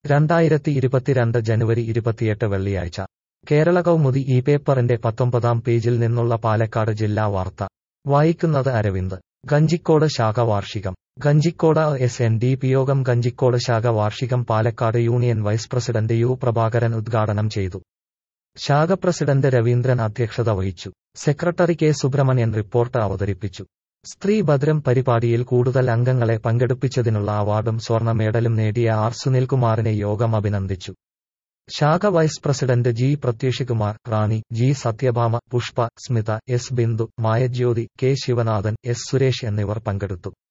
2022 ജനുവരി 28 വെള്ളിയാഴ്ച കേരള കൗമുദി ഈ പേപ്പറിന്റെ 19-ാം പേജിൽ നിന്നുള്ള പാലക്കാട് ജില്ലാ വാർത്ത വായിക്കുന്നത് അരവിന്ദ്. ഗഞ്ചിക്കോട് ശാഖ വാർഷികം. ഗഞ്ചിക്കോട് SNDP യോഗം ഗഞ്ചിക്കോട് ശാഖ വാർഷികം Palakkad union vice president U Prabhakaran ഉദ്ഘാടനം ചെയ്തു. ശാഖ പ്രസിഡന്റ് രവീന്ദ്രൻ അധ്യക്ഷത വഹിച്ചു. സെക്രട്ടറി കെ സുബ്രഹ്മണ്യൻ റിപ്പോർട്ട് അവതരിപ്പിച്ചു. സ്ത്രീ ഭദ്രം പരിപാടിയിൽ കൂടുതൽ അംഗങ്ങളെ പങ്കെടുപ്പിച്ചതിനുള്ള അവാർഡും സ്വർണ്ണ മെഡലും നേടിയ ആർ സുനിൽകുമാറിനെ യോഗം അഭിനന്ദിച്ചു. ശാഖ vice president G Prathyushikumar, Rani, G Sathyabhama, Pushpa, Smitha, S Bindu, Mayajyothi, K Sivanathan, S Suresh എന്നിവർ പങ്കെടുത്തു.